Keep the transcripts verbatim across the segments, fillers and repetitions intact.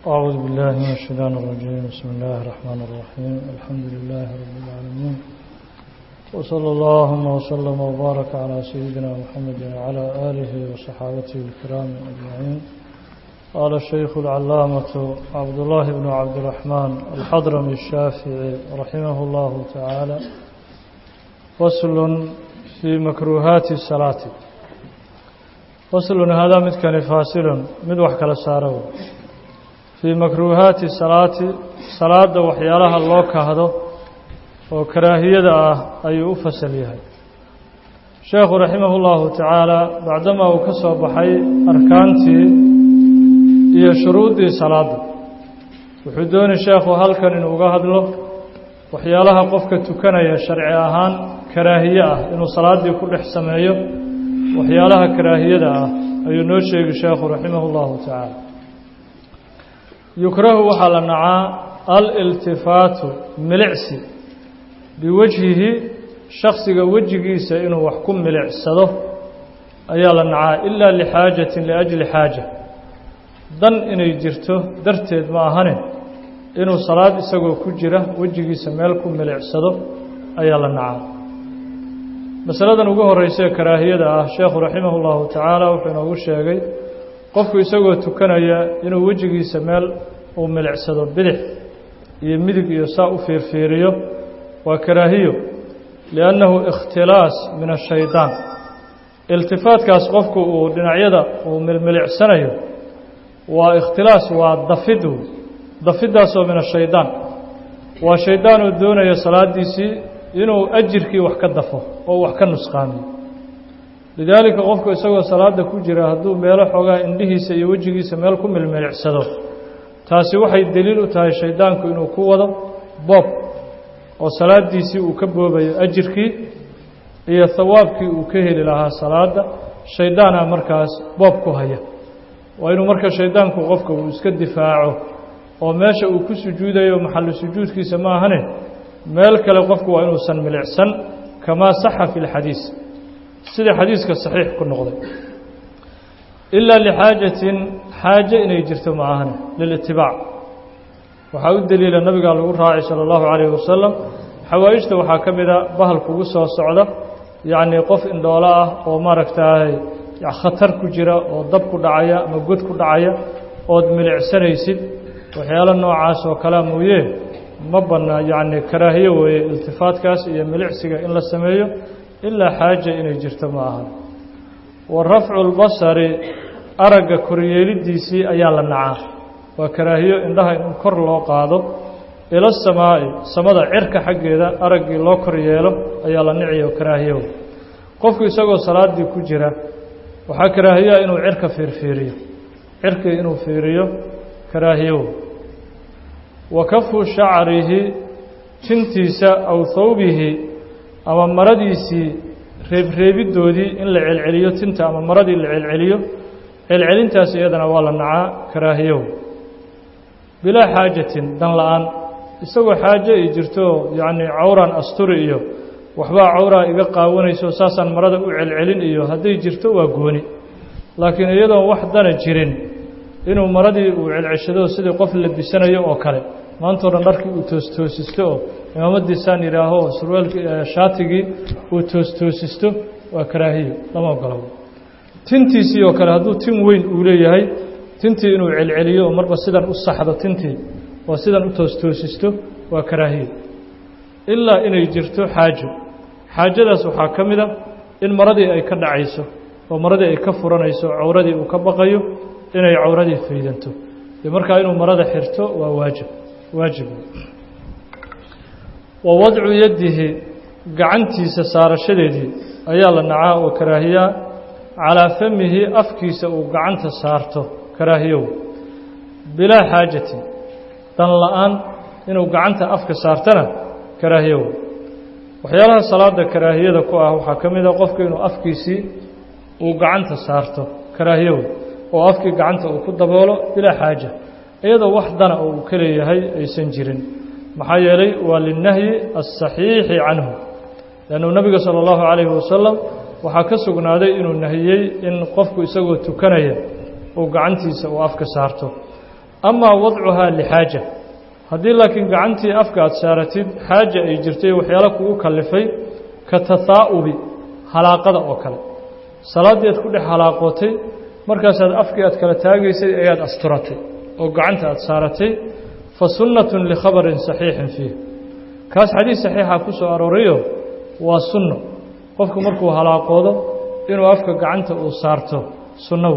أعوذ بالله من الشيطان الرجيم. بسم الله الرحمن الرحيم. الحمد لله رب العالمين، وصلى اللهم وسلم وبارك على سيدنا محمد وعلى آله وصحابته الكرام أجمعين. قال الشيخ العلامة عبد الله بن عبد الرحمن الحضرمي الشافعي رحمه الله تعالى: فصل في مكروهات الصلاة. فصل هذا متكن فاصل مدوح كلا سارو في مكروهات الصلاة. صلاة وحيالها الله كهذا وكراهية أي أفسليها. الشيخ رحمه الله تعالى بعدما وكسب بحي أركانتي هي شروط صلاة وحدون الشيخ هل كان وجاهد له وحيالها قفك تكنيا شرعيهان كراهية إنه صلاة يكون حسمية وحيالها كراهية أي نوشيك الشيخ رحمه الله تعالى. يكره وحال النعاء الالتفات ملعسي بوجهه شخص وجهه سإنه وحكم ملعسده أيال النعاء إلا لحاجة لأجل حاجة دن إنه يجرته درتد معهنه إنه صلاة إساقو كجرة وجهه سميلكم ملعسده أيال النعاء. مسألة نقوه الرئيسية كراهية الشيخ رحمه الله تعالى وحين أقول شيئا qofku isagoo tukanaya inuu wajigiisa meel uu milicsado bidix iyo midig iyo saa u fiirfiiriyo waa karaahiyo li'annahu ikhtilaas min ash-shaytaan. iltifaatkaas qofku uu dhinacyada uu milicsanayo waa ikhtilaas, waa dafidu dafidaasoo min ash-shaytaan. waa shaydaan oo doonaya salaadiisii inuu ajirkii wax ka dafo oo wax ka nusqaamiyo. lidaalika qofku isagoo salaada ku jira hadduu meelo xoogaa indhihiisa iyo wejigiisa meel ku milmilicsado taasi waxay daliil u tahay shaydaanku inuu ku wado boob oo salaadiisii uu ka boobayo ajirkii iyo thawaabkii uu ka heli lahaa salaada. shaydaana markaas boob ku haya. waa inuu marka shaydaanku qofka uu iska difaaco oo meesha uu ku sujuudayo maxallu sujuudkiisa ma ahane meel kale qofku waa inuusan milicsan kamaa saxa fi lxadiis sida xadiiska saxiix ku noqday. ilaa lixaajatin xaaje inay jirto ma ahane lilitibaac. waxaa u daliila nabigaa lagu raacay sala allahu calayhi wasalam. xawaa'ijta waxaa ka mida bahal kugu soo socda, yacnii qof indhoolo ah oo maaragtaay khatar ku jira oo dab ku dhacaya ama god ku dhacaya ood milicsanaysid. waxyaalo noocaas oo kalea mooye ma bannaa, yacni karaahiyo weeye iltifaatkaas iyo milicsiga in la sameeyo ilaa xaaja inay jirto ma ahan. wa rafcu lbasari aragga koryeelidiisii ayaa la nacaa. waa karaahiyo indhaha in kor loo qaado ila samaa'i samada cirka xaggeeda araggii loo kor yeelo ayaa la niciyo karaahiyo. qofku isagoo salaadii ku jira waxaa karaahiyaa inuu cirka fiirfiiriyo cirkii inuu fiiriyo karaahiyo. wa kafu shacrihi tintiisa aw thawbihi ama maradiisii reebreebidoodii in la celceliyo tinta ama maradii la celceliyo celcelintaas iyadana waa la nacaa karaahiyo. bilaa xaajatin dan la-aan isagoo xaaje ay jirto yacnii cawraan asturi iyo waxbaa cawraa iga qaawanayso saasaan marada u celcelin iyo hadday jirto waa gooni. laakiin iyadoon wax dana jirin inuu maradii uu celceshado sidii qof la bisanayo oo kale maantao dhan dharkii uu toostoosisto oo imaamadiisaan yidhaaho surwaalkii shaatigii uu toostoosisto waa karaahiyo, lama ogolo. tintiisii oo kale hadduu tin weyn uu leeyahay tintii inuu celceliyo oo marba sidan u saxdo tintii oo sidan u toostoosisto waa karaahiyo. ilaa inay jirto xaajo. xaajadaas waxaa ka mid a in maradii ay ka dhacayso oo maradii ay ka furanayso cawradii uu ka baqayo inay cawradii faydanto iyo markaa inuu marada xirto waa waajib waajib. wa wadcu yadihi gacantiisa saarashadeedii ayaa la nacaa oo karaahiyaa. calaa famihi afkiisa uu gacanta saarto karaahiyow. bilaa xaajatin dan la-aan inuu gacanta afka saartana karaahiyow. waxyaalaha salaada karaahiyada ku ah waxaa ka mid a qofka inuu afkiisii uu gacanta saarto karaahiyow oo afkii gacanta uu ku daboolo bilaa xaaja iyadoo wax dana oo uu ka leeyahay aysan jirin. maxaa yeelay waa linahyi asaxiixi canhu. lannu nabiga sala allahu calayhi wasalam waxaa ka sugnaaday inuu nahiyey in qofku isagoo tukanaya uu gacantiisa uu afka saarto. أما وضعها لحاجة هذه لكن قعنتي أفقاد سارتين حاجة أي جرتي وحيالك وكلفي كتثاؤب حلاقة أوكل صلاة دي تكون حلاقوتي مركز أفقاد كالتاقيسي أياد أستراتي وقعنت أتسارتي فسنة لخبر صحيح فيه كاس حديث صحيحة كسو أروريو وسنة قفك مركو حلاقوده إنه أفقاد قعنت أصارته سنة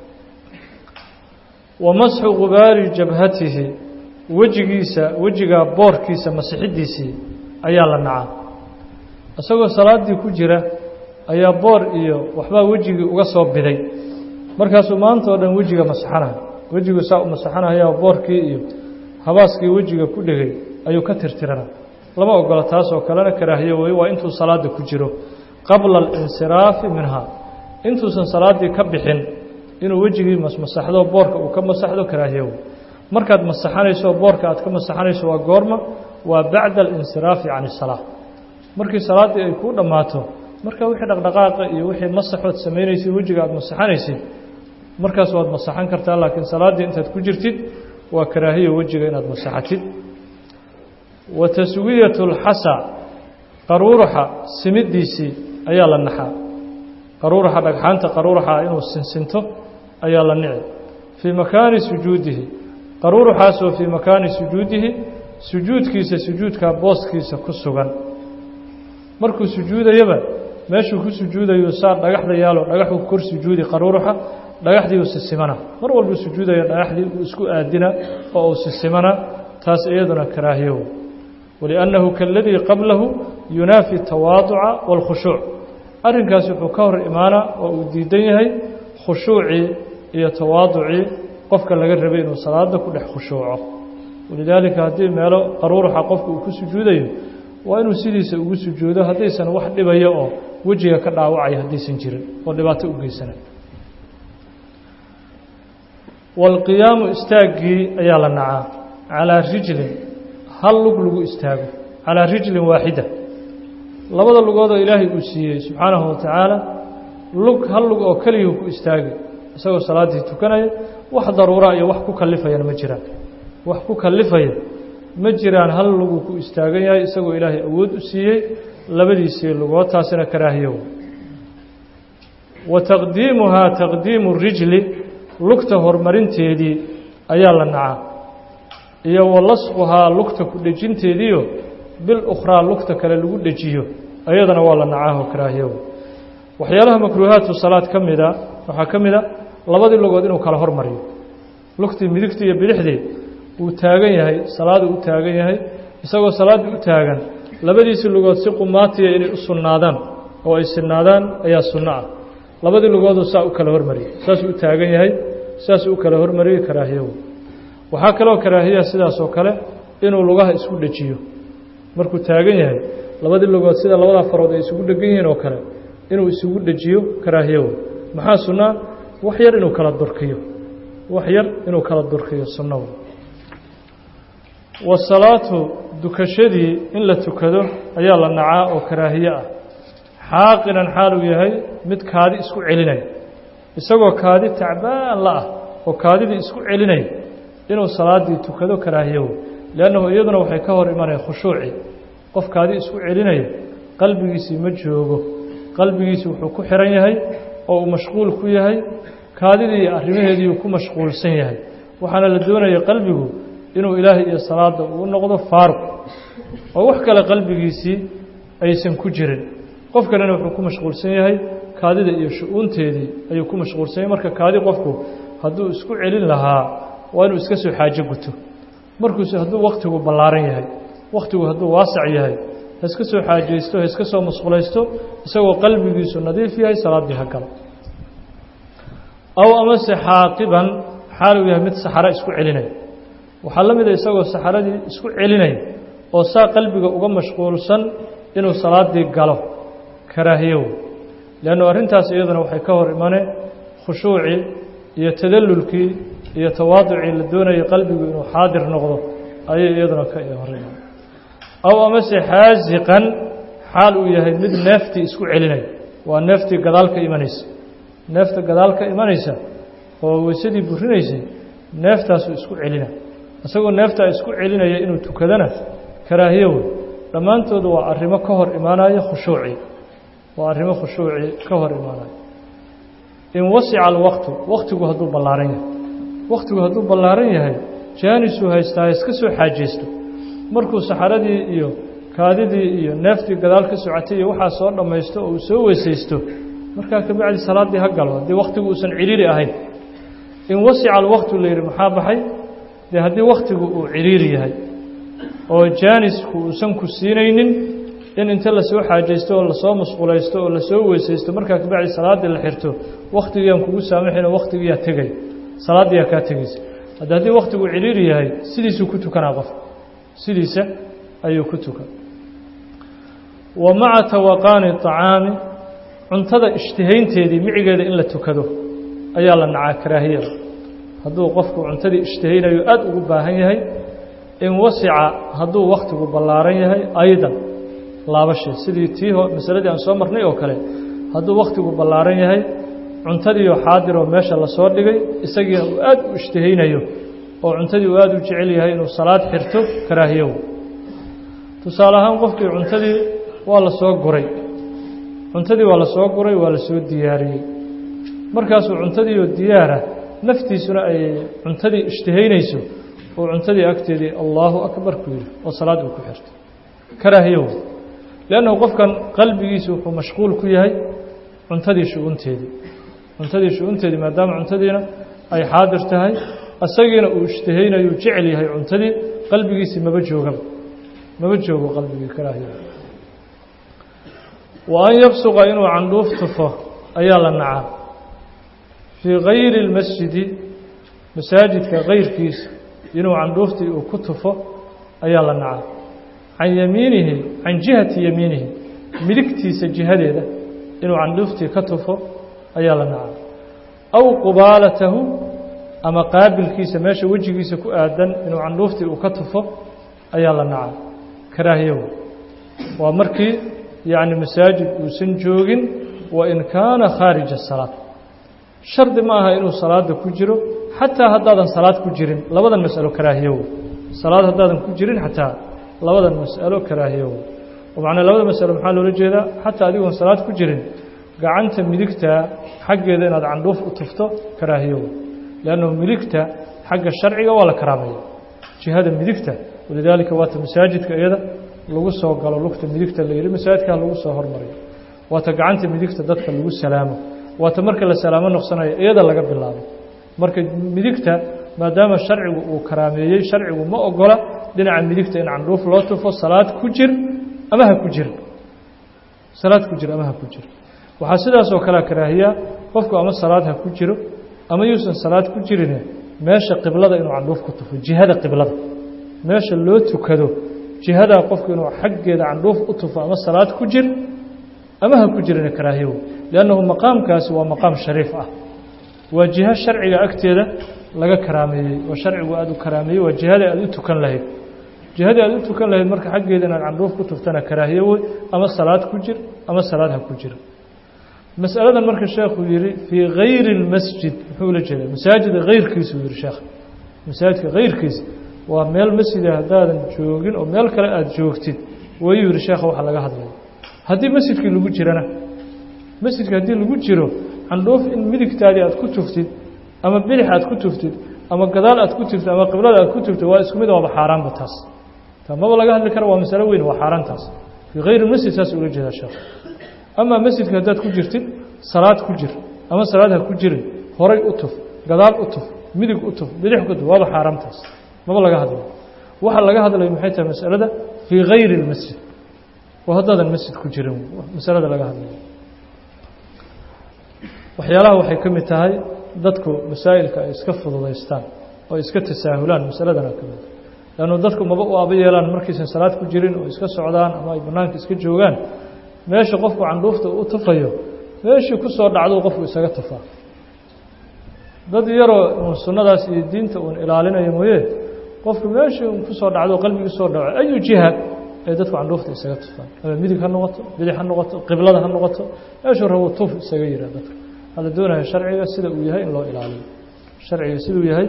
ومسح غبار جبهته وجهيسا وجها بوركيسا مسحديسي ayaa la nacaa asagoo salaadii ku jira ayaa boor iyo waxba wajiga uga soo biday markaas uu maanta oo dhan wajiga masaxana wajiga saa u masaxana ayaa boorkii iyo habaaskii wajiga ku dhigay ayuu ka tirtirana lama ogola taas oo kalena karaahiyo way waa intuu salaada ku jiro qabla al-insiraaf minha intuu san salaadii ka bixin inuu wajigii masaxdo boorka uu ka masaxdo karaahiyo markaad masaxanayso boorka aad ka masaxanayso waa goorma waa bacda al-insiraaf can as-salaah markii salaadii ay ku dhamaato marka wixii dhaqdhaqaaqa iyo wixii masaxood sameeynaysid wajiga aad masaxanaysid markaas waad masaxan kartaa laakiin salaadii intaad ku jirtid waa karaahiyo wajiga inaad masaxatid wa taswiyatu al-hasa qaruuraha simidiisi ayaa la naxaa qaruuraha dhagxaanta qaruuraha inuu sinsinto ayaa la nici fi makaani sujuudihi qaruurahaas oo fi makaani sujuudihi sujuudkiisa sujuudka booskiisa ku sugan markuu sujuudayaba meeshuu ku sujuudayo saa dhagaxda yaalo dhagaxu kor sujuudi qaruuraha dhagaxdii uu sisimana mar walba sujuudayo dhagaxdii uu isku aadina oo uu sisimana taas iyaduna karaahiyo wali'annahu kalladii qablahu yunaafi tawaaduca wal khushuuc arrinkaas wuxuu ka hor imaana oo uu diidan yahay khushuuci iyo tawaaduci qofka laga rabay inuu salaada ku dhex khushuuco walidaalika haddii meelo qaruuraha qofku uu ku sujuudayo waa inuu sidiisa ugu sujuudo haddaysan wax dhibayo oo wejiga ka dhaawacaya haddaysan jirin oo dhibaato u geysana walqiyaamu istaagii ayaa la nacaa calaa rijlin hal lug lagu istaago calaa rijlin waaxida labada lugood oo ilaahay uu siiyey subxaanahu watacaala lug hal lug oo keliya ku istaagi isagoo salaadii tukanaya wax daruura iyo wax ku kalifayana ma jiraan wax ku kalifaya ma jiraan hal lugu ku istaagan yahay isagoo ilaahay awood u siiyey labadiisii lugood taasina karaahiyo wa taqdiimuha taqdiimu rijli lugta horumarinteedii ayaa la nacaa iyo walasquhaa lugta ku dhejinteediio bil ukhraa lugta kale lagu dhejiyo ayadana waa la nacaa oo karaahiyo waxyaalaha makruuhaatu salaad ka mida waxaa ka mida labadii lugood inuu kala hormariyo lugtii midigtii iyo bidixdii uu taagan yahay salaada u taagan yahay isagoo salaadii u taagan labadiisii lugood si qumaatiya inay u sunnaadaan oo ay sinnaadaan ayaa sunno ah labadii lugooduu saa u kala hormariyey saasuu u taagan yahay saasuu u kala hormariyey karaahiyo waxaa kaloo karaahiya sidaas oo kale inuu lugaha isku dhejiyo markuu taagan yahay labadii lugood sida labada farood ay isugu dhegan yihiin oo kale inuu isugu dhejiyo karaahiyo maxaa sunnaa wax yar inuu kala durkiyo wax yar inuu kala durkiyo sunno wasalaatu dukashadii in la tukado ayaa la nacaa oo karaahiye ah xaaqinan xaal uu yahay mid kaadi isku celinaya isagoo kaadi tacbaan la ah oo kaadidii isku celinaya inuu salaadii tukado karaahiyo liannahu iyaduna waxay ka hor imanaya khushuuci qof kaadi isku celinaya qalbigiisii ma joogo qalbigiisii wuxuu ku xiran yahay oo uu mashquul ku yahay kaadidii iyo arrimaheedii uu ku mashquulsan yahay waxaana la doonaya qalbigu inuu ilaahay iyo salaada uu noqdo faaruq oo wax kale qalbigiisii aysan ku jirin qofkana wuxuu ku mashquulsan yahay kaadida iyo shu'uunteedii ayuu ku mashquulsan yahay marka kaadi qofku hadduu isku celin lahaa waa inuu iska soo xaajo guto markuus hadduu waqtigu ballaaran yahay waqtigu hadduu waasac yahay ha iska soo xaajaysto ha iska soo mashquulaysto isagoo qalbigiisu nadiif yahay salaadii ha galo aw amase xaaqiban xaal uu yahay mid saxara isku celinaya waxaa la mida isagoo saxaradii isku celinaya oo saa qalbiga uga mashquulsan inuu salaadii galo karaahiyo leanno arrintaas iyaduna waxay ka hor imaneen khushuucii iyo tadallulkii iyo tawaaducii la doonayay qalbigu inuu xaadir noqdo ayay iyaduna ka hor imaneen aw amase xaasiqan xaal uu yahay mid neeftii isku celinaya waa neeftii gadaal ka imanaysa neefta gadaal ka imanaysa oo weysadii burinaysay neeftaasu isku celina isagoo neeftaa isku celinaya inuu tukadana karaahiyo wey dhammaantoodu waa arrimo ka hor imaanaya khushuuci waa arrimo khushuuci ka hor imaanaya in wasica alwaqtu waqtigu hadduu ballaaran yahay waqtigu hadduu ballaaran yahay jaanisuu haystaa iska soo xaajaysto markuu saxaradii iyo kaadidii iyo neeftii gadaal ka socotay iyo waxaa soo dhammaysto oo uu soo weysaysto markaa ka bacdi salaaddii ha galo haddii waqtigu uusan ciriiri ahayn in wasica alwaqtu la yidhi maxaa baxay dee haddii waqtigu uu ciriiri yahay oo jaanisku uusan ku siinaynin in inta lasoo xaajaysto oo lasoo musqulaysto oo lasoo weysaysto markaa ka bacdi salaaddii la xirto waqtigiyaan kugu saamaxayno waqtigiyaa tegay salaaddiyaa kaa tegaysa hadda haddii waqtigu ciriiri yahay sidiisuu ku tukanaa qof sidiisa ayuu ku tukan wa maca tawaqaani طacaami cuntada ishtihaynteedii micigeeda in la tukado ayaa la nacaa karaahiyada hadduu qofku cuntadii ishtihaynayo aada ugu baahan yahay in wasica hadduu wakhtigu ballaaran yahay aydan laabashay sidii tii masaladii aan soo marnay oo kale hadduu wakhtigu ballaaran yahay cuntadiioo xaadiroo meesha lasoo dhigay isagiina uu aada u ishtihaynayo oo cuntadii uu aada u jecel yahay inuu salaad xirto karaahiyow tusaale ahaan qofkii cuntadii waa la soo guray cuntadii waa la soo guray waa la soo diyaariyey markaasuu cuntadiioo diyaara naftiisuna ay cuntadii ishtihaynayso oo cuntadii agteedii allaahu akbar ku yidhi oo salaad uu ku xirto karaahiyow liannahu qofkan qalbigiisu wuxuu mashquul ku yahay cuntadii shu'unteedii cuntadii shu'unteedii maadaama cuntadiina ay xaadir tahay isagiina uu ishtihaynayu jecel yahay cuntadii qalbigiisii maba joogaba maba joogo qalbigii karaahiyow wa an yabsuqa inuu candhuuf tufo ayaa la nacaa fii gayri اlmasjidi masaajidka kayrkiisa inuu candhuuftii uu ku tufo ayaa la nacaa can yamiinihi can jihati yamiinihi midigtiisa jihadeeda inuu candhuuftii ka tufo ayaa la nacaa aw qubaalatahu ama qaabilkiisa meesha wejigiisa ku aadan inuu candhuuftii uu ka tufo ayaa la nacaa karaahiyow waa markii yacni masaajid uusan joogin wain kaana khaarija asalaad shardi ma aha inuu salaada ku jiro xataa haddaadan salaad ku jirin labadan mas'alo karaahiyow salaad haddaadan ku jirin xataa labadan mas'alo karaahiyow oo macnaa labada mas'alo maxaa loola jeedaa xataa adigoon salaad ku jirin gacanta midigta xaggeeda inaad candhuuf u tufto karaahiyow liannahu midigta xagga sharciga waa la karaameeya jihada midigta walidaalika waata masaajidka iyada lagu soo galo lugta midigta la yidhi masaajidkaa lagu soo hormariyo waata gacanta midigta dadka lagu salaamo waata marka la salaamo noqsanayo iyada laga bilaabo marka midigta maadaama sharcigu uu karaameeyey sharcigu ma ogola dhinaca midigta in candhuuf loo tufo salaad ku jir ama ha ku jir salaad ku jir ama ha ku jir waxaa sidaas oo kale karaahiya qofku ama salaad ha ku jiro ama yuusan salaad ku jirin meesha qiblada inuu candhuuf ku tufo jihada qiblada meesha loo tukado jihadaa qofku inuu xaggeeda candhuuf u tufo ama salaad ku jir ama ha ku jirina karaahiyow liannahu maqaamkaasi waa maqaam shariif ah waa jiho sharciga agteeda laga karaameeyey oo sharcigu aada u karaameeyey waa jihadii aada u tukan lahayd jihadii aada u tukan lahayd marka xaggeeda inaad candhuuf ku tuftana karaahiyo wey ama salaad ku jir ama salaad ha ku jiro mas'aladan marka sheekhu yidhi fii gayri اlmasjid muxuu ula jeedaa masaajida kayrkiisuu yihi sheekh masaajidka kayrkiisa waa meel masjida haddaadan joogin oo meel kale aada joogtid wayuu yihi sheekha waxa laga hadlaya haddii masjidkii lagu jirana masjidka haddii lagu jiro candhuuf in midigtaadii aad ku tuftid ama bidix aad ku tuftid ama gadaal aad ku tuftid ama qiblada aad ku tuftid waa isku mid waaba xaaraanba taas ta maba laga hadli karo waa masalo weyn waa xaaraan taas fii gayri masjid saas ula jeedaa sheekh amaa masjidka haddaad ku jirtid salaad ku jir ama salaad ha ku jirin horay u tuf gadaal u tuf midig u tuf bidix ku tuf waaba xaaraantaas maba laga hadlayo waxa laga hadlayo maxay tahay masalada fii gayri اlmasjid oo haddaadan masjid ku jirin masalada laga hadlayo waxyaalaha waxay ka mid tahay dadku masaa'ilka ay iska fududaystaan oo iska tasaahulaan masaladana ka mid lannu dadku maba u aba yeelaan markaysan salaad ku jirin oo iska socdaan ama ay bannaanka iska joogaan meesha qofku candhuufta uu tufayo meeshii ku soo dhacdou qofku isaga tufaa dad yaroo uun sunnadaas iyo diinta uun ilaalinayo mooye qofku meeshii uun ku soo dhacdo qalbigii soo dhaco ayu jiha ay dadku candhuufta isaga tufaan ama midig ha noqoto bidix ha noqoto qiblada ha noqoto meeshuu rabo tuf isaga yihaa dadka la doonaya sharciga sida uu yahay in loo ilaaliyo sharciga siduu yahay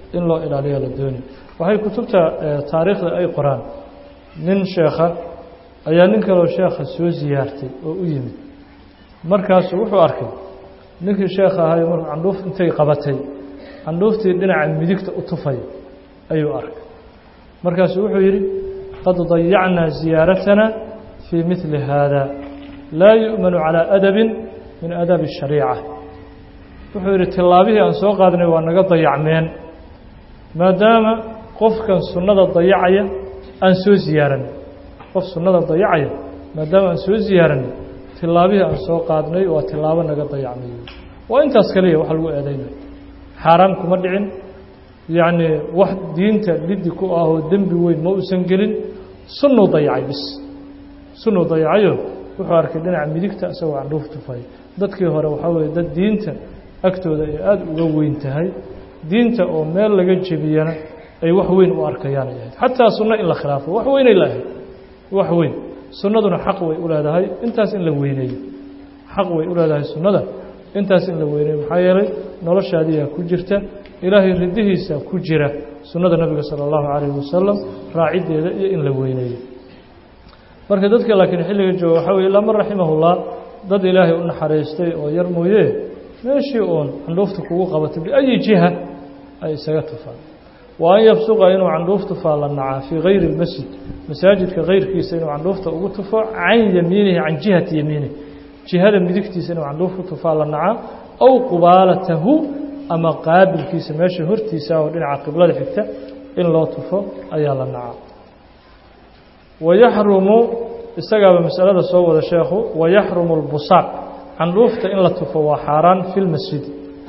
in loo ilaaliyo la dooni waxay kutubta taariikhda ay qoraan nin sheekha ayaa nin kaloo sheekha soo ziyaartay oo u yimid markaasuu wuxuu arkay ninkii sheekha ahaa markuu candhuuf intay qabatay candhuuftii dhinaca midigta u tufay ayuu arkay markaasuu wuxuu yidhi qad dayacnaa ziyaaratana fii midli haada laa yu'manu calaa adabin min adabi الshariica wuxuu yidhi tillaabihii aan soo qaadnay waa naga dayacmeen maadaama qofkan sunnada dayacaya aan soo ziyaaranay qof sunnada dayacaya maadaama aan soo ziyaaranay tillaabihii aan soo qaadnay waa tillaabo naga dayacmay waa intaas kaliya wax lagu eedaynay xaaraan kuma dhicin yacni wax diinta liddi ku ah oo dembi weyn ma uusan gelin sunnuu dayacay bis sunnuu dayacayo wuxuu arkay dhinaca midigta isagoo candhuuf tufay dadkii hore waxaa weeye dad diinta agtooda ay aada uga weyn tahay diinta oo meel laga jebiyana ay wax weyn u arkayaan ay ahayd xataa sunno in la khilaafo wax weynay la ahayd wax weyn sunnaduna xaq way u leedahay intaas in la weyneeyo xaq way u leedahay sunnada intaas in la weyneeyo maxaa yeelay noloshaadiyaa ku jirta ilaahay ridihiisa ku jira sunnada nabiga sala allahu calayhi wasalam raaciddeeda iyo in la weyneeyo marka dadka laakiin xilliga jooga waxaa weye ilaa man raximahullah dad ilaahay u naxariistay oo yar mooye meeshii uun candhuufta kugu qabatay biayi jiha ay isaga tufaan wa an yabsuqa inuu candhuuf tufaa la nacaa fii gayri اlmasjid masaajidka kayrkiisa inuu candhuufta ugu tufo can yamiinihi can jihati yamiinihi jihada midigtiisa inuu candhuuf ku tufaa la nacaa aw qubaalatahu ama qaabilkiisa meesha hortiisa oo dhinaca qiblada xigta in loo tufo ayaa la nacaa wayaxrumu isagaaba masalada soo wada sheekhu wayaxrumu اlbusaaq candhuufta in la tufo waa xaaraan fi lmasjidi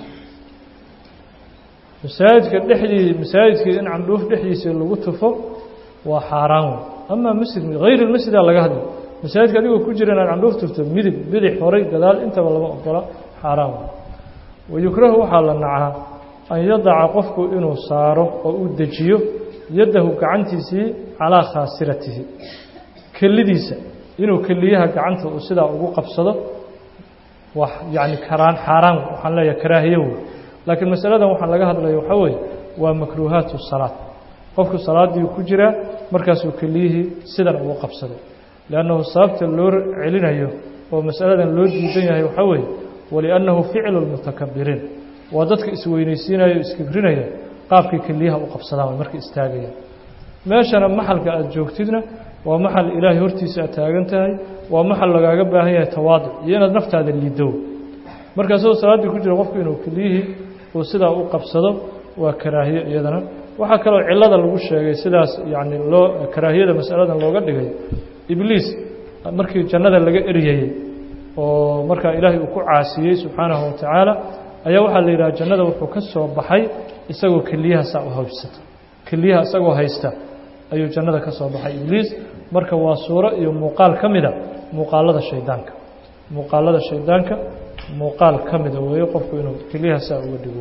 masaajidka dhexdii masaajidkii in candhuuf dhexdiisa lagu tufo waa xaaraan wey amaa masjid hayr اlmasjidaa laga hadlay masaajidka adigoo ku jira inaad candhuuf tufto midig bidix horay gadaal intaba lama ogola xaaraan wey wayukrahu waxaa la nacaa an yadaca qofku inuu saaro oo uu dejiyo yaddahu gacantiisii calaa khaasiratihi kelidiisa inuu keliyaha gacanta uu sidaa ugu qabsado wax yacni karaan xaaraan waxaan leeyahay karaahiye wey laakiin masaladan waxaan laga hadlaya waxaa weeye waa makruuhaatu salaad qofku salaaddii ku jiraa markaasuu keliyihii sidan ugu qabsaday liannahu sababta loo celinayo oo masaladan loo diidan yahay waxaa weeye waliannahu ficlu lmutakabiriin waa dadka isweynaysiinaya o iskibrinaya qaabkay keliyaha u qabsadaan way markay istaagayaan meeshana maxalka aada joogtidna waa maxal ilaahay hortiisa aad taagan tahay waa maxal lagaaga baahan yahay tawaaduc iyo inaad naftaada liidow markaasoo salaaddii ku jira qofku inuu keliyihii uu sidaa u qabsado waa karaahiye iyadana waxaa kaloo cilada lagu sheegay sidaas yacni loo karaahiyada masaladan looga dhigay ibliis markii jannada laga eryayey oo markaa ilaahay uu ku caasiyey subxaanahu watacaala ayaa waxaa la yidhaha jannada wuxuu ka soo baxay isagoo keliyaha saa u hawjsato keliyaha isagoo haysta ayuu jannada ka soo baxay ibliis marka waa suuro iyo muuqaal ka mida muuqaalada shaydaanka muuqaalada shaydaanka muuqaal ka mida weeye qofku inuu keliyaha saa uga dhigo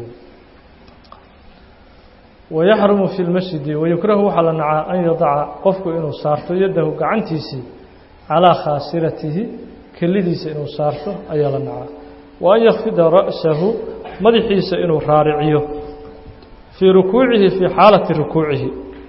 wayaxrumu fi lmasjidi wayukrahu waxaa la nacaa an yadaca qofku inuu saarto yaddahu gacantiisii calaa khaasiratihi kelidiisa inuu saarto ayaa la nacaa wa an yakfida ra'sahu madaxiisa inuu raariciyo fii rukuucihi fii xaalati rukuucihi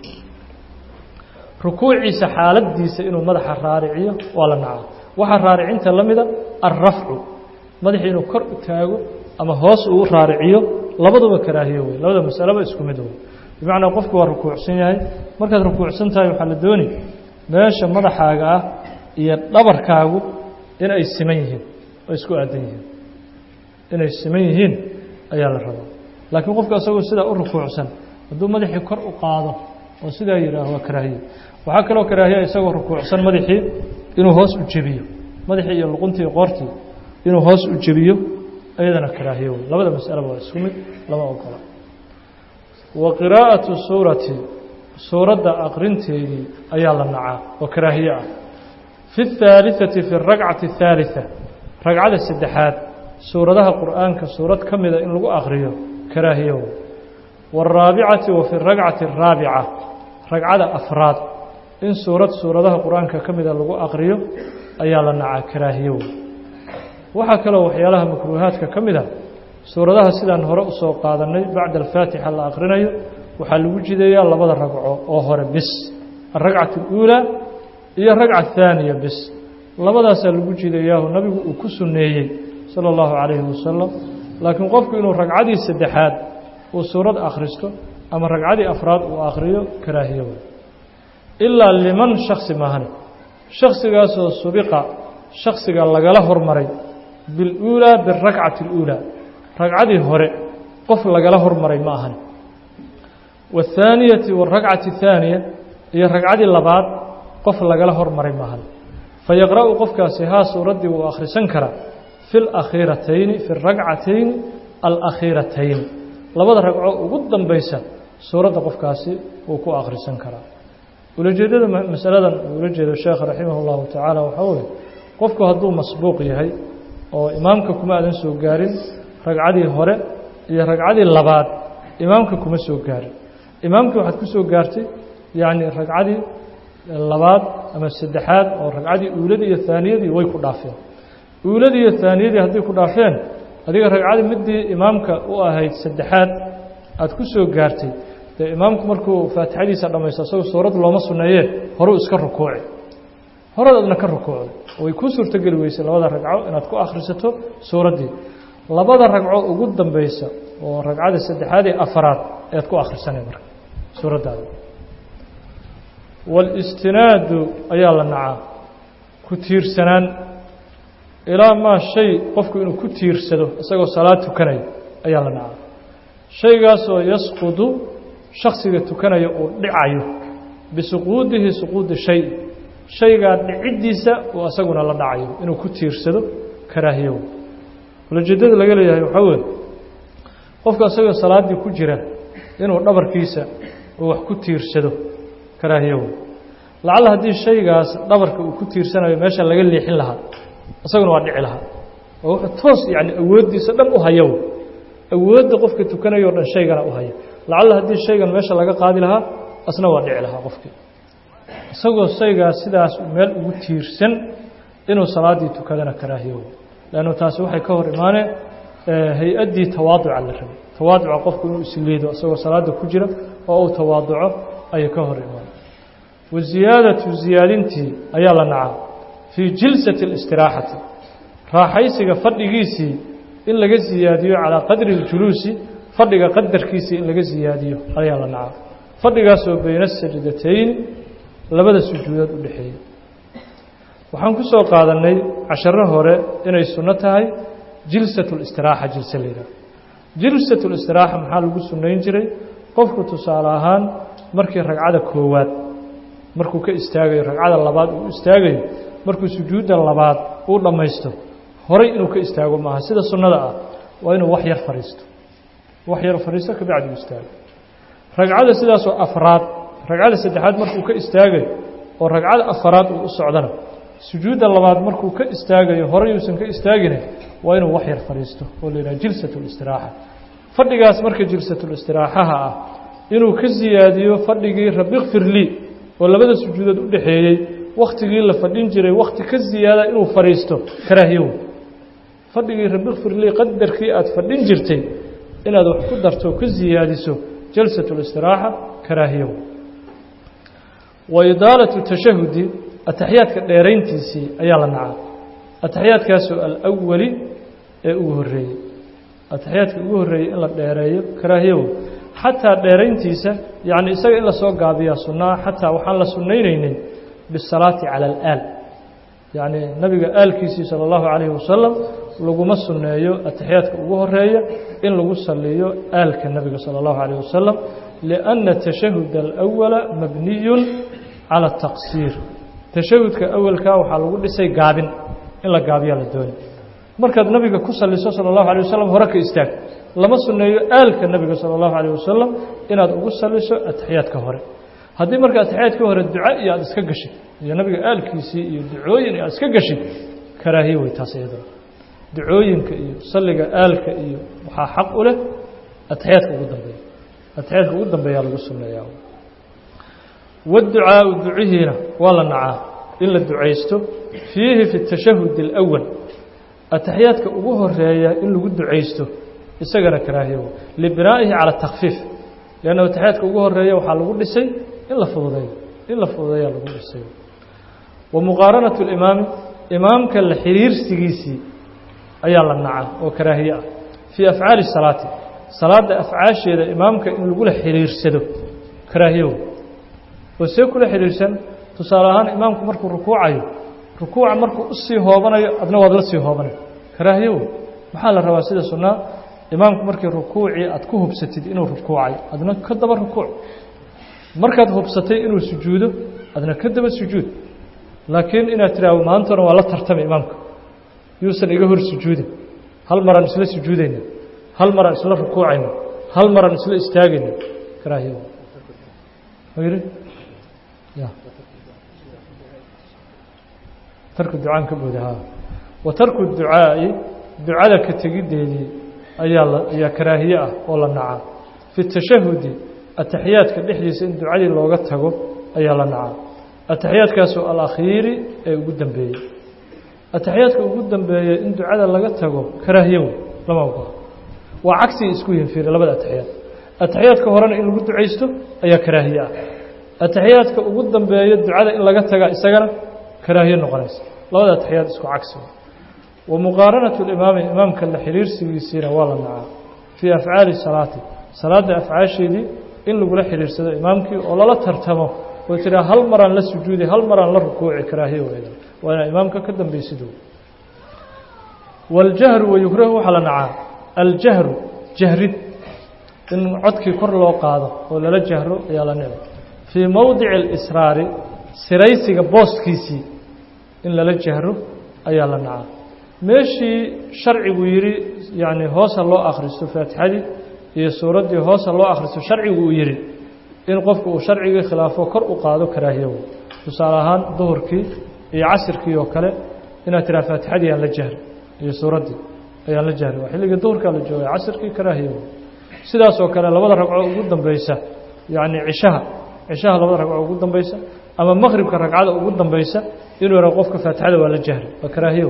rukuuciisa xaaladiisa inuu madaxa raariciyo waa la nacaa waxaa raaricinta la mida alrafcu madaxii inuu kor u taago ama hoos uu raariciyo labaduba karaahiye wey labada masalaba isku mid wey bimacnaa qofku waa rukuucsan yahay markaad rukuucsan tahay waxaa la dooni meesha madaxaaga ah iyo dhabarkaagu inay siman yihiin oo isku aadan yihiin inay siman yihiin ayaa la rabaa laakiin qofka isagoo sidaa u rukuucsan hadduu madaxii kor u qaado oo sidaa yidhaaho waa karaahiye waxaa kaloo karaahiya isagoo rukuucsan madaxii inuu hoos u jebiyo madaxii iyo luquntii qoortii inuu hoos u jebiyo ayadana karaahiye wey labada mas'alaba waa isku mid lama ogola wa qiraa'atu suurati suuradda aqrinteedii ayaa la nacaa oo karaahiye ah fi اhaaliثati fi اragcati الثaaliثة ragcada saddexaad suuradaha qur'aanka suurad ka mida in lagu aqriyo karaahiye wey wاlraabicati wa fi اragcati الraabica ragcada afraad in suurad suuradaha qur'aanka ka mida lagu aqriyo ayaa la nacaa karaahiye wey waxaa kaloo waxyaalaha makruuhaadka ka mid a suuradaha sidaan hore usoo qaadanay bacda alfaatixa la aqrinayo waxaa lagu jideeyaa labada ragco oo hore bis alragcatu اluulaa iyo ragca ahaaniya bis labadaasaa lagu jideeyaahu nabigu uu ku sunneeyey sala allahu calayhi wasalam laakiin qofku inuu ragcadii saddexaad uu suurad akhristo ama ragcadii afraad uu akhriyo karaahiyo wey ilaa liman shaksi maahane shaksigaasoo subiqa shaksiga lagala hormaray biluulaa biاlrakcati اluulaa ragcadii hore qof lagala hormaray ma ahane waathaaniyati wاlrakcati الthaaniya iyo ragcadii labaad qof lagala hormaray ma ahane fayaqra'u qofkaasi haa suuraddii wuu akhrisan karaa fi اlakhiiratayni fi اlrakcatayni alakhiiratayni labada ragco ugu dambaysa suuradda qofkaasi wuu ku akhrisan karaa ulajeedada masaladan uu ula jeedo sheekh raximah اllahu tacaala waxaa weye qofku hadduu masbuuq yahay oo imaamka kuma aadan soo gaarin ragcadii hore iyo ragcadii labaad imaamka kuma soo gaarin imaamkii waxaad ku soo gaartay yacni ragcadii labaad ama saddexaad oo ragcadii uuladii iyo haaniyadii way ku dhaafeen uuladii iyo haaniyadii hadday ku dhaafeen adiga ragcadii midii imaamka u ahayd saddexaad aad ku soo gaartay dee imaamku markuu faatixadiisa dhammaysto isagoo suurad looma sunneeye horuu iska rukuuci horaad adna ka rukuucday way kuu suurtogeli weysay labada ragco inaad ku akhrisato suuraddii labada ragco ugu dambaysa oo ragcada saddexaad iyo afaraad ayaad ku akhrisanay marka suuraddaada wاlistinaadu ayaa la nacaa ku tiirsanaan ilaa maa shay qofku inuu ku tiirsado isagoo salaad tukanaya ayaa la nacaa shaygaasoo yasqudu shaksiga tukanaya uu dhicayo bisuquudihi suquudi shay shaygaa dhiciddiisa uu isaguna la dhacayo inuu ku tiirsado karaahiyo ulajeedada laga leeyahay waxaa weeye qofka isagoo salaaddii ku jira inuu dhabarkiisa uu wax ku tiirsado karaahiyo lacalla haddii shaygaas dhabarka uu ku tiirsanayo meesha laga leexin lahaa isaguna waa dhici lahaa oo wuxuu toos yacni awooddiisa dhan u hayo awoodda qofka tukanayo o dhan shaygana u haya lacalla haddii shaygan meesha laga qaadi lahaa asna waa dhici lahaa qofkii isagoo shaygaas sidaas meel ugu tiirsan inuu salaaddii tukadana karaahiyo leannu taasi waxay ka hor imaaneen hay-addii tawaaduca la rabay tawaaduca qofku inuu isliido isagoo salaadda ku jira oo uu tawaaduco ayay ka hor imaaneen waziyaadatu ziyaadintii ayaa la nacaa fii jilsati اlistiraaxati raaxaysiga fadhigiisii in laga ziyaadiyo calaa qadri اljuluusi fadhiga qadarkiisii in laga ziyaadiyo ayaa la nacaa fadhigaasoo bayna sajdatayn labada sujuudood u dhexeeya waxaan ku soo qaadannay casharo hore inay sunno tahay jilsatu اlistiraaxa jilse la yidhaha jilsatu اlistiraaxa maxaa lagu sunnayn jiray qofku tusaale ahaan markii ragcada koowaad markuu ka istaagayo ragcada labaad uu istaagayo markuu sujuudda labaad uu dhammaysto horay inuu ka istaago maaha sida sunnada ah waa inuu wax yar fadhiisto wax yar fadhiisto kabacdi uu istaago ragcada sidaasoo afraad ragcada saddexaad markuu ka istaagayo oo ragcada afaraad uu u socdana sujuudda labaad markuu ka istaagayo horay uusan ka istaagine waa inuu wax yar fadhiisto oo la yidhaha jilsatu listiraaxa fadhigaas marka jilsatulistiraaxaha ah inuu ka siyaadiyo fadhigii rabbi kfir lii oo labada sujuudood u dhexeeyey wakhtigii la fadhin jiray wakhti ka ziyaada inuu fadhiisto karaahiyow fadhigii rabbi kfir lii qadarkii aad fadhin jirtay inaad wax ku darto ka siyaadiso jalsatulistiraaxa karaahiyow wa idaalatu tashahudi ataxiyaadka dheerayntiisii ayaa la nacaa ataxiyaadkaasoo alawali ee ugu horreeyey ataxiyaadka ugu horreeyey in la dheereeyo karaahiyow xataa dheerayntiisa yacni isaga in lasoo gaabiyaa sunnaa xataa waxaan la sunnaynaynin bisalaati cala alaal yacni nabiga aalkiisii sala allahu calayhi wasalam laguma sunneeyo ataxiyaadka ugu horeeya in lagu saliyo aalka nabiga sala allahu calayh wasalam lianna tashahuda alawala mabniyun cala ataqsiir tashahudka awalkaa waxaa lagu dhisay gaabin in la gaabiyaa la dooni markaad nabiga ku saliso sala allahu alay wasalam hore ka istaag lama sunneeyo aalka nabiga sala allahu calayh wasalam inaad ugu saliso ataxiyaadka hore haddii marka ataxiyaadka hore duca iyo aada iska gashid iyo nabiga aalkiisii iyo ducooyin aad iska gashid karaahiye wey taas iyadoo ducooyinka iyo salliga aalka iyo waxaa xaq u leh ataxiyaadka ugu dambeeya ataxiyaadka ugu dambeeyaa lagu sunneeyaa waadducaau ducihiina waa la nacaa in la ducaysto fiihi fi tashahudi alawal ataxiyaadka ugu horeeya in lagu ducaysto isagana karaahiyo libinaa'ihi cala takfiif لأنه اتحيادك ugu horeeya waxa lagu dhisay in la fududeeyo in la fududeeyo lagu dhisay ومقارنة الإمام إمامك الحريرسيgiisi ayaa la nacaa oo karaahiya في أفعال الصلاة صلاة أفعاشeeda إمامka in lagu la xiriirsado karaahiyo oo see kula xiriirsan tusaale ahaan imaamku markuu rukuucayo rukuuca markuu u sii hoobanayo adna waad la sii hoobanay karaahiyo maxaa la rabaa sida sunnah imaamku markii rukuuci aad ku hubsatid inuu rukuucay adna ka daba rukuuc markaad hubsatay inuu sujuudo adna ka daba sujuud laakiin inaad tiraahdo maantana waa la tartamay imaamka yuusan iga hor sujuudin hal maran isla sujuudayna hal maran isla rukuucayna hal maran isla istaagayna karaahiyo wayri ya tarku ducaan ka buudaha wa tarku ducaa'i ducada ka tagideedii ayaa la ayaa karaahiye ah oo la nacaa fi tashahudi ataxiyaadka dhexdiisa in ducadii looga tago ayaa la nacaa ataxiyaadkaas oo al-akhiiri ee ugu dambeeyay ataxiyaadka ugu dambeeyay in ducada laga tago karaahiye lama ogola waa cagsi isku yihiin labada ataxiyaad ataxiyaadka horena in lagu duceysto ayaa karaahiye ah ataxiyaadka ugu dambeeya ducada in laga taga isagana karaahiye noqonaysa labada ataxiyaad isku cagsi ومقارنة الإمام إمام كلا حرير سيسينا ولا نعا في أفعال صلاة صلاة أفعاشيدي إن لقول حرير سيدا إمامك ولا لا ترتمه وترى هل مرة للسجود هل مرة للركوع كراهية وإذا وأنا إمامك كدم بيسدو والجهر ويكره على نعا الجهر جهرد إن عدك كر لو قاضي ولا لا جهر يلا نعم في موضع الإسرار سريسك بوسكيسي إن لا جهر أيلا نعا meeshii sharcigu yiri yaani hoosa loo akhristo faatixadii iyo suuradii hoosa loo akhristo sharcigu uu yiri in qofku uu sharciga khilaafo kor u qaado karaahiyo tusaale ahaan duhurkii iyo casirkii oo kale inaad tira faatixadii aan la jahrin iyo suuradii ayaan la jahrin waxa xilliga duhurka la joogay casirkii karaahiyo sidaas oo kale labada ragco ugu dambaysa yaani cishaha cishaha labada ragco ugu dambaysa ama maghribka ragcada ugu dambaysa inuu yaro qofka faatixada waa la jahrin waa karaahiyo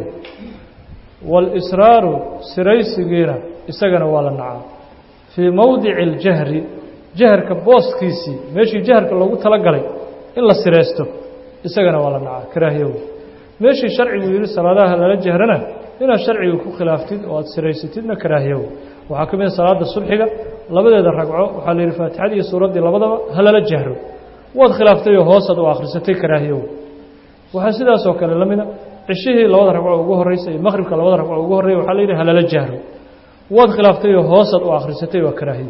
والإصرار سريسجينا إسجنا ولا نعم في موضع الجهر جهر كبوس كيسي ماشي جهر كلو تلقلي إلا سريسته إسجنا ولا نعم كراهيو ماشي شرعي ويقول صلاة هذا الجهرنا هنا شرعي وكو خلافتين أو سريستين كراهيو وحكمين صلاة الصبح لبدا الركعة وحال الفاتحة هذه السورة دي لبدا هلا الجهر واد خلافتين هوسد وآخر ستي كراهيو وحسدا سوكل لمنا cishihii labada ragco ugu horeysay iyo maghribka labada ragco ugu horeeyay waxa la yiraahdaa halala jahro wad khilaaftay oo hoosad u akhrisatay waa karaahiyo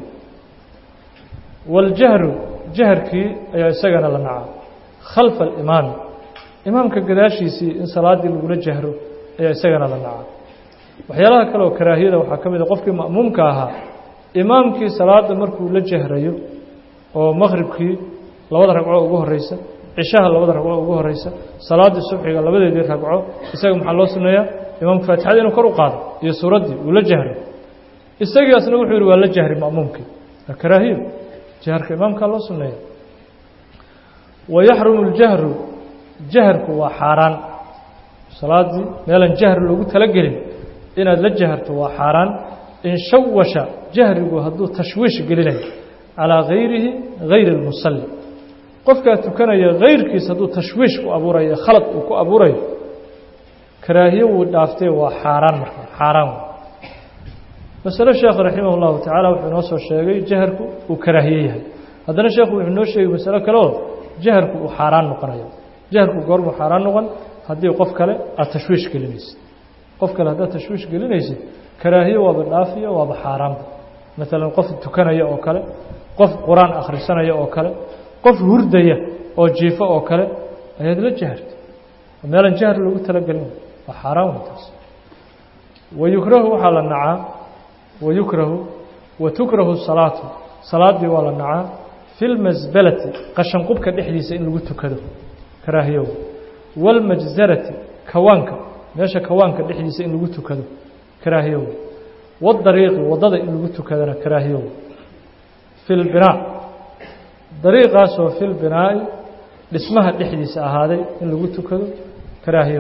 wal jahru jahrki ayaa isagana la nacaa khalf al imaam imaamka gadaashiisii in salaadii lagu la jahro ayaa isagana la nacaa waxyaalaha kale oo karaahiyada waxa kamid ah qofkii ma'muumka ahaa imaamkii salaada markuu la jahrayo oo maghribkii labada ragco ugu horeysay cishaha labada ragco ugu horeysa salaada subaxiga labadeedii ragco isaga maxaa loo suneeyaa imaamka faatixada inuu kor u qaado iyo suuradii uu la jahro isagiisna wuxuu yiri waa la jahri ma'muumki karaahiyo jahrka imaamka loo suneeyaa ويحرم الجهر جهرك وحاران salaadii meelan jahr lagu tala galin inaad la jaharto waa xaraan in shawasha jahrigu haduu tashwiish gelinayo ala ghayrihi ghayr al-musalli qofka tukanaya ghayrkiisa haduu tashwiish ku abuurayo khalad uu ku abuurayo karaahiyo uu dhaaftay waa xaraan marka xaraan masala sheekh rahimahullah ta'ala wuxuu noo soo sheegay jaharku uu karaahiyo yahay hadana sheekhu wuxuu noo sheegay masala kale oo jaharku uu xaraan noqonayo jaharku goorma xaraan noqon haddii qof kale aad tashwiish gelinaysid qof kale haddaad tashwiish gelinaysid karaahiyo waaba dhaafiyo waaba xaaraanba maalan qof tukanaya oo kale qof qur-aan akhrisanaya oo kale qof hurdaya oo jiifo oo kale ayaad la jaharta meelan jahar lagu talagelin waa xaaraan wataas wayukrahu waxaa la nacaa wayukrahu watukrahu salaatu salaadii waa la nacaa fi lmasbalati qashan qubka dhexdiisa in lagu tukado karaahiyo والمجزرة كوانك ماشى كوانك دحديسه in lagu tukado karaahiyo wadariiq wadada in lagu tukadana karaahiyo fil binaa dariiqaas oo fil binaa dhismaha dhexdiisa ahaaday in lagu tukado karaahiyo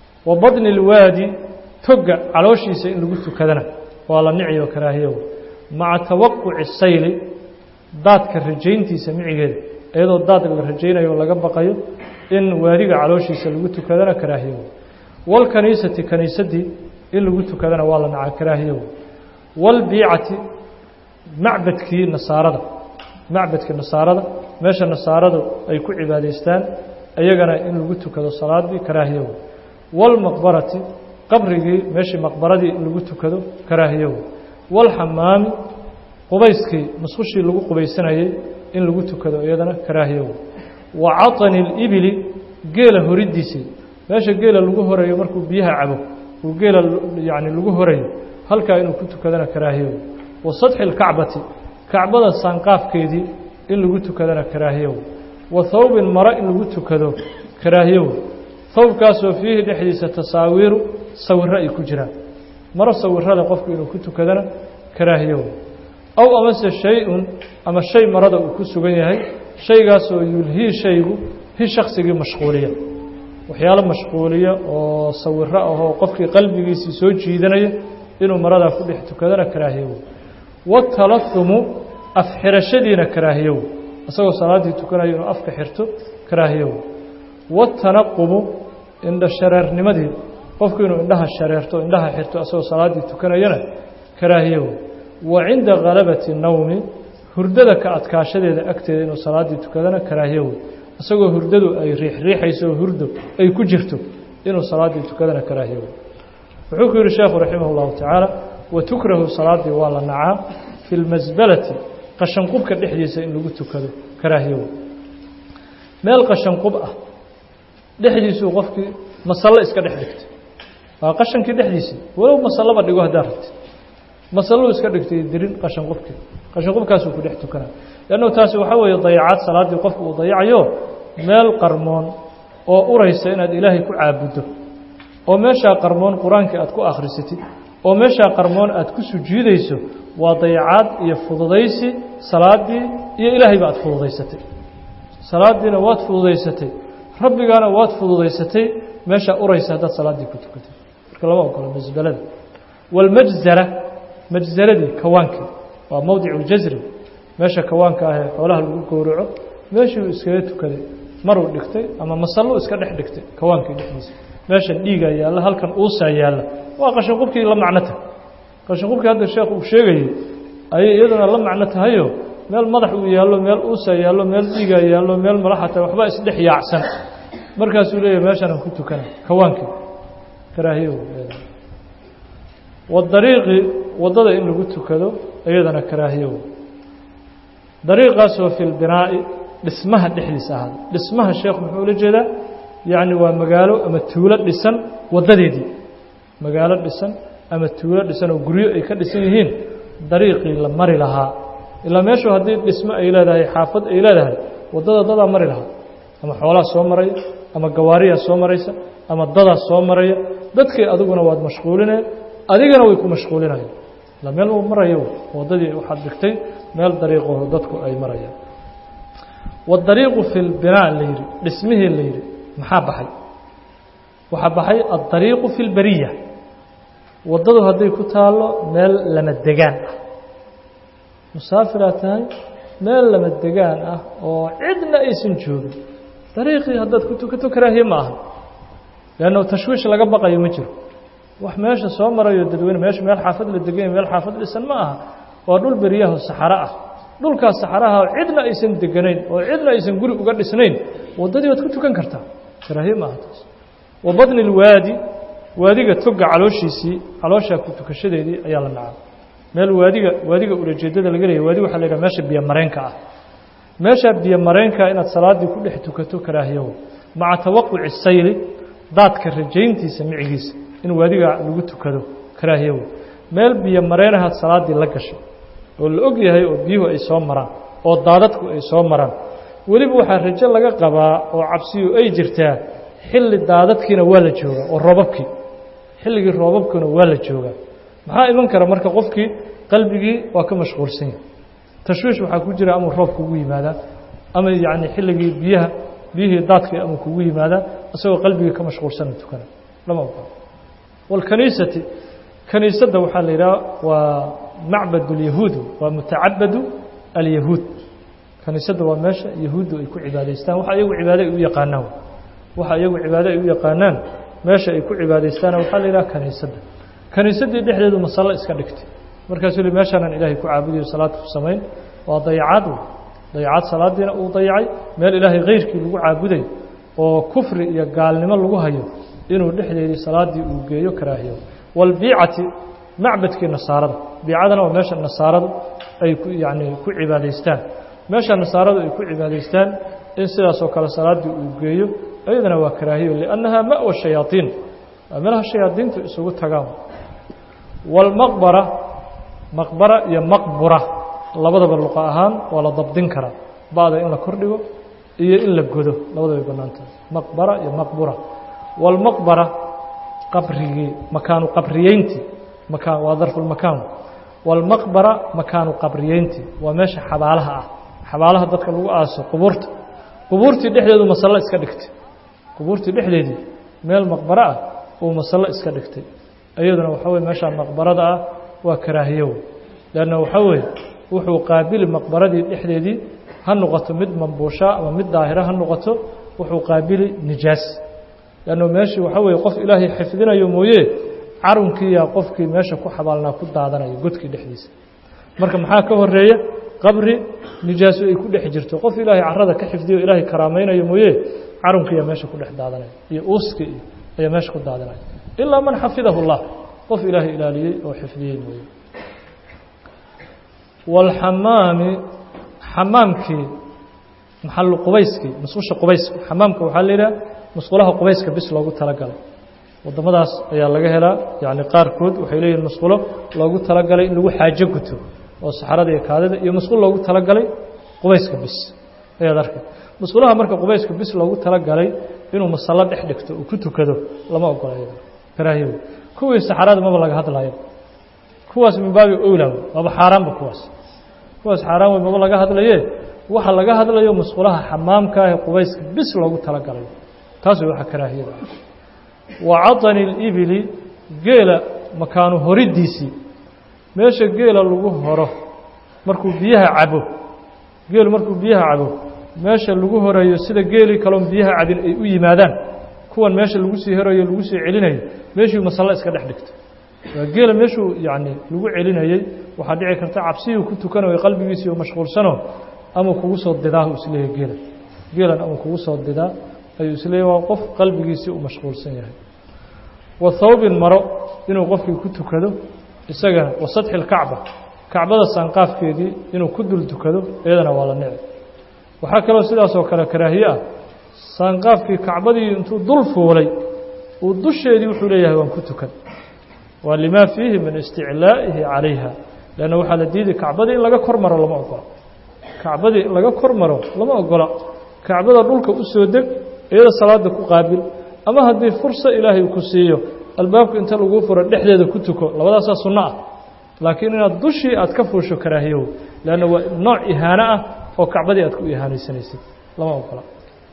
وبطن الوادي toga calooshiisa in lagu tukadana waa la niciyo karaahiyo maca tawaquci sayli daadka rajayntiisa micigeeda iyadoo daad la rajaynayo laga baqayo in waadiga calooshiisa lagu tukadana karaahiyo walkaniisati kaniisadii in lagu tukadana waa la nacaa karaahiyo walbiicati macbadkii nasaarada macbadkii nasaarada meesha nasaaradu ay ku cibaadaystaan ayagana in lagu tukado salaadii karaahiyo walmaqbarati qabrigii meeshii maqbaradii in lagu tukado karaahiyo walxamaami qubayskii musqushii lagu qubaysanayay in lagu tukado iyadana karaahiyo wa catani libili geela horidiisii meesha geela lagu horeeyo markuu biyaha cabo uu geela yani lagu horeeyo halkaa inuu ku tukadana karaahiyo wa sadxi lkacbati kacbada saanqaafkeedii in lagu tukadana karaahiyo wa thawbin mara in lagu tukado karaahiyo thawbkaasoo fiihi dhexdiisa tasaawiiru sawiro ay ku jiraan maro sawirada qofku inuu ku tukadana karaahiyo aw amase shay-un ama shay marada uu ku sugan yahay shaygaasoo yulhii shaygu hi shaksigii mashquuliya waxyaalo mashquuliya oo sawiro ahoo qofkii qalbigiisii soo jiidanaya inuu maradaa ku dhex tukadana karaahiyo watalahumu afxirashadiina karaahiyo isagoo salaaddii tukanayo inuu afka xirto karaahiyo watanaqumu indha shareernimadii qofku inuu indhaha shareerto indhaha xirto isagoo salaaddii tukanayana karaahiyo wa cinda galabati nawmi hurdada ka adkaashadeeda agteeda inuu salaaddii tukadana karaahiyo isagoo hurdadu ay riixriixayso hurdo ay ku jirto inuu salaaddii tukadana karaahiyo wuxuu ku yidhi sheekhu raximah اllahu tacaala watukrahu salaaddii waa la nacaa fi lmasbalati qashanqubka dhexdiisa in lagu tukado karaahiyo meel qashanqub ah dhexdiisuu qofkii masallo iska dhex dhigtay waa qashankii dhexdiisii walow masallaba dhigo haddaad rabtid masalluu iska dhigtay dirin qashanqubkii qashanqubkaasuu ku dhex tukana leannu taasi waxaa weeye dayacaad salaaddii qofku uu dayacayo meel qarmoon oo uraysa inaad ilaahay ku caabuddo oo meeshaa qarmoon qur-aankii aad ku akhrisatid oo meeshaa qarmoon aad ku sujuudayso waa dayacaad iyo fududaysi salaaddii iyo ilaahayba aad fududaysatay salaaddiina waad fududaysatay rabbigaana waad fududaysatay meeshaa uraysa haddaad salaaddii ku tukatay marka lama ogolo masbalada walmajzara majzaradii kawaankii waa mowdicu ljasri meesha kawaanka ahee xoolaha lagu gowraco meeshuu iskaga tukaday maruu dhigtay ama masalluu iska dhex dhigtay kawaankii dhexdiisa meeshan dhiigaa yaalla halkan uusaa yaalla waa qashanqubkii la macno tahay qashanqubkii hadda sheekhu uu sheegayey ayay iyaduna la macno tahayo meel madax uu yaallo meel uusaa yaallo meel dhiigaa yaallo meel malaxata waxba isdhex yaacsan markaasuu leeyahay meeshaanaan ku tukana kawaankii karaahiyo wadariiqi waddada in lagu tukado iyadana karaahiyo dariiqaasoo fi lbinaa'i dhismaha dhexdiisa ahaada dhismaha sheekhu muxuu ula jeedaa yacni waa magaalo ama tuulo dhisan waddadeedii magaalo dhisan ama tuulo dhisan oo guryo ay ka dhisan yihiin dariiqii la mari lahaa ilaa meeshu haddii dhismo ay leedahay xaafad ay leedahay waddada dadaa mari lahaa ama xoolaa soo maraya ama gawaariyaa soo maraysa ama dadaa soo maraya dadkii adiguna waad mashquulinaya adigana way ku mashquulinaya la meel uu marayo waddadii waxaad dhigtay meel dariiqaho dadku ay marayaan waddariiqu fi lbinaa la yidhi dhismihii la yidhi maxaa baxay waxaa baxay addariiqu fi lbariya waddadu hadday ku taallo meel lama degaan ah musaafiraad tahay meel lama degaan ah oo cidna aysan joogin dariiqii haddaad ku tukato karaahiye ma aha leanno tashwiish laga baqayo ma jiro wax meesha soo marayo dadweyne meesha meel xaafad la deganya meel xaafad dhisan ma aha waa dhul beryaho saxaro ah dhulkaas saxaraha cidna aysan deganayn oo cidna aysan guri uga dhisnayn waddadii waad ku tukan kartaa karaahiye ma aha taas wa badni lwaadi waadiga toga calooshiisii calooshaa ku tukashadeedii ayaa la nacaa meel waadiga waadiga ulajeedada laga leeyahy waadi waxaa la yidhaha meesha biyo mareenka ah meeshaa biyo mareenka inaad salaaddii ku dhex tukato karaahiyo maca tawaquci sayli daadka rajayntiisa micigiisa in waadiga lagu tukado karaahiyo meel biyo mareenahaad salaaddii la gashay oo la og yahay oo biyuhu ay soo maraan oo daadadku ay soo maraan weliba waxaa rajo laga qabaa oo cabsiyu ay jirtaa xilli daadadkiina waa la joogaa oo roobabkii xilligii roobabkuna waa la joogaa maxaa iman kara marka qofkii qalbigii waa ka mashquulsan yahay tashwiish waxaa ku jira ama roob kugu yimaadaa ama yacni xilligii biyaha biyihii daadkii ama kugu yimaadaa isagoo qalbigii ka mashquulsana tukana lama ogola walkaniisati kaniisadda waxaa la yidhaha waa معبد اليهود ومتعبد اليهود كنيسة وماشى يهود يكون عبادستان وحا يجو عبادة يقانون وحا يجو عبادة يقانون ماشى يكون عبادستان وحال إلى كنيسة كنيسة دحديد مصلى iska dhigtay markaasuu li meeshaan ilaahay ku caabudiyo salaad ku sameyn waa dayacad dayacad salaadina uu dayacay meel ilaahay qeyrkii lagu caabuday oo kufri iyo gaalnimo lagu hayo inuu dhexdeedii salaadii uu geeyo karaahiyo wal bi'ati macbadkii nasaarada bi'adana waa meesha nasaaradu ay ku yaani ku cibaadaystaan meesha nasaaradu ay ku cibaadaystaan in sidaas oo kale salaadii uu geeyo ayadana waa karaahiyo li'annaha ma'wa shayaatiin amalaha shayaadiintu isugu tagaan wal maqbara maqbara iyo maqbura labadaba luqa ahaan waa la dabdin karaa baada in la kordhigo iyo in la godo labadaba banaanta maqbara iyo maqbura wal maqbara qabrigi makaanu qabriyeynti makaan waa darful makaan wal maqbara makaanu qabriyeynti waa meesha xabaalaha ah xabaalaha dadka lagu aaso qubuurta qubuurtii dhexdeedu masalla iska dhigtay qubuurtii dhexdeedii meel maqbara ah oo masalla iska dhigtay ayaduna waxa weey meesha maqbarada ah waa karaahiyo لأنه وحوي وحو قابل مقبرة إحدى هالنقطة مد منبوشة ومد ظاهرة هالنقطة وحو قابل نجاس لأنه ماشي وحوي قف إلهي حفظنا يومويه عرون كي قف كي ماشي كو حبالنا كود عدنا يقول كي دحديث مركب محاكة والرئية قبري نجاس يكون حجرته قف إلهي عرضه كحفظه إلهي كرامين يومويه عرون كي ماشي كود عدنا يؤس كي هي ماشي كود عدنا إلا من حفظه الله قف إلهي إلهي وحفظه يومويه والحمام حمامك محل قبيسك مسوش قبيسك حمامك وحليله مسقولها قبيسك بس لوغو تلغل ودمداس ayaa laga helaa yaani qaar kood waxay leeyihiin masquulo loogu talagalay in lagu xaajo guto oo saxarada iyo kaadida iyo masquul loogu talagalay qubeyska bis ayaa darka masquulaha marka qubeyska bis loogu talagalay inuu masalla dhex dhigto oo ku tukado lama ogolayo karaahiyo kuwii saxarada ma laga hadlayo kuwaas min baabi awlaw waa xaraam ba kuwaas kuwaas xaraam way ma laga hadlaye waxa laga hadlayo masquulaha xamaamka ah qubeyska bis loogu talagalay taas waxa karaahiyada وعطن الإبل جيل مكانه هرديسي ماشى جيل لوجو هره مركو بيها عبو جيل مركو بيها عبو ماشى لوجو هره يسيد جيل كلام بيها عدل أي مادان كون ماشى لوجو سي هره لوجو سي علينه ماشى مسلا إسكت حدكت جيل ماشى يعني لوجو علينه وحديع كرت عبسي وكنت كانوا قلبي بيسي ومشغول سنة أما كوسو الدداه وسليه جيل جيل أما كوسو الدداه أي سليه وقف قلبي بيسي ومشغول سنة وثوب المرء إنه قف كنت كذا السجن وسطح الكعبة كعبة السنقاف كذي إنه كدل تكذا إذا ولا نعم وحكى له سيدا سو كلا كراهية سنقاف في كعبة دي أنتو ضلف ولي والضش يدي وحوليها وان كنت كذا ولما فيه من استعلائه عليها لأنه حال الدين كعبة دي لقى كرمر ولا ما أقول كعبة دي لقى كرمر ولا ما أقول كعبة ضلك أسودك إذا صلاة قابل ama haddii fursa ilaahay ku siiyo albaabka inta lagu furo dhexdeeda ku tuko labadaas sunna ah laakiin inaad dushii aad ka fuusho karaahiyo laana waa nooc ihaana ah oo kacbadii aad ku ihaanaysanaysid lama ogola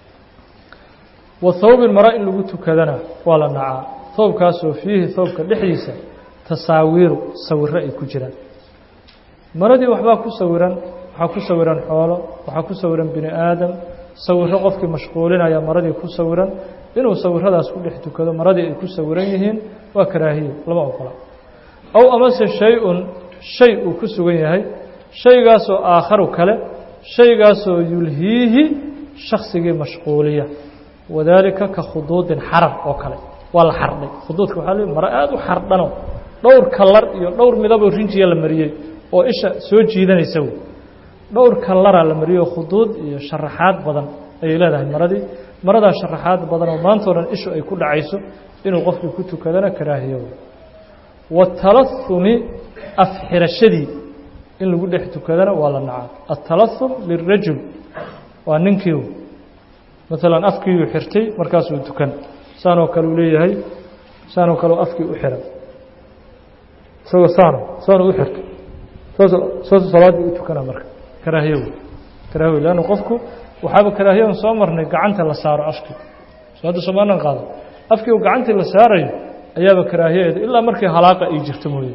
wa thawb almara in lagu tukadana waa la nacaa thawbkaas oo fiihi thawbka dhexdiisa tasaawiir sawirro ay ku jiraan maradii waxba ku sawiran waxa ku sawiran xoolo waxa ku sawiran bini aadam sawirro qofkii mashquulinaya maradii ku sawiran inuu sawiradaas ku dhex tukado maradii ay ku sawiran yihiin waa karaahiyo lama ogola aw amase shay-un shay uu ku sugan yahay shaygaas oo aakharu kale shaygaas oo yulhiihi shakhsigii mashquuliya wadaalika ka khuduudin xarar oo kale waa la xardhay khuduudka waxaa leeyahay mara aad u xardhano dhowr kalar iyo dhowr midab oo rinjiya la mariyey oo isha soo jiidanaysa dhowr kalara la mariyo khuduud iyo sharaxaad badan ay leedahay maradii marada sharaxaad badan oo maanta oran ishu ay ku dhacayso inuu qofkii ku tukadana karaahiyo wa talathumi afxirashadii in lagu dhex tukadana waa la nacaa at-talathum lirajul waa ninkii مثلا afkii uu xirtay markaas uu tukan saan oo kale uu leeyahay saan oo kale afkii u xiran soo saan saan uu xirtay soo soo salaadii uu tukana marka karaahiyo karaahiyo laana qofku waxaaba karaahiyan soo marnay gacanta la saaro afki soo Soomaalian qaado afki uu gacanta la saarayo ayaaba karaahiyeed ilaa markii halaaqa ay jirto mooyee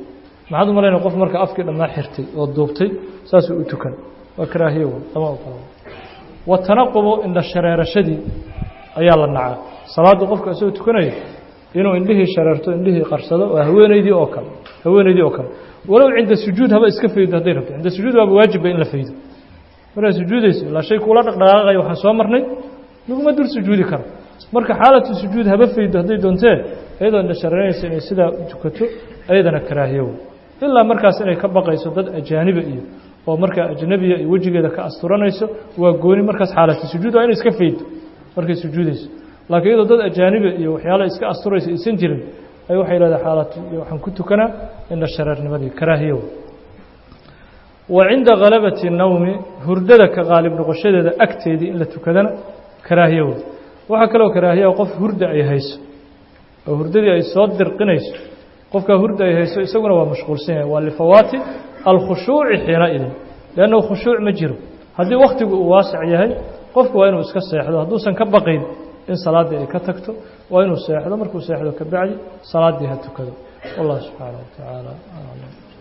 maxaad u malaynaya qof marka afkii dhammaa xirtay oo duubtay saasuu u tukan waa karaahiye wey lama ogola watanaqubu indha shareerashadii ayaa la nacaa salaadda qofka isagoo tukanaya inuu indhihii shareerto indhihii qarsado waa haweenaydii oo kale haweenaydii oo kale walow cinda sujuud haba iska faydo hadday rabto cinda sujuud waaba waajibba in la faydo markaad sujuudayso ilaa shay kuula dhaqdhaqaaqaya waxaan soo marnay laguma dul sujuudi karo marka xaalatu sujuud haba faydo hadday doontee iyadoo indha shareeranaysa inay sidaa u tukato ayadana karaahiyo wey ilaa markaas inay ka baqayso dad ajaaniba iyo oo markaa ajnabiya iyo wejigeeda ka asturanayso waa gooni markaas xaalatu sujuud waa inay iska faydo markay sujuudayso laakiin iyadoo dad ajaaniba iyo waxyaalaha iska asturaysa aysan jirin ay waxay leedahay xaalatu waxaan ku tukanaa indha shareernimadii karaahiyo wa cinda ghalabati nawmi hurdada ka qaalib noqoshadeeda agteedii in la tukadana karaahiyo waxaa kaloo karaahiya qof hurda ay hayso oo hurdadii ay soo dirqinayso qofka hurda ay hayso isaguna waa mashquulsan yahay waa lifawaati alkhushuuci xiinaidin liannahu khushuuc ma jiro haddii wakhtigu uu waasic yahay qofku waa inuu iska seexdo hadduusan ka baqayn in salaaddii ay ka tagto waa inuu seexdo markuu seexdo ka bacdi salaaddii ha tukado wallah subxaanaه wa tacaala aclam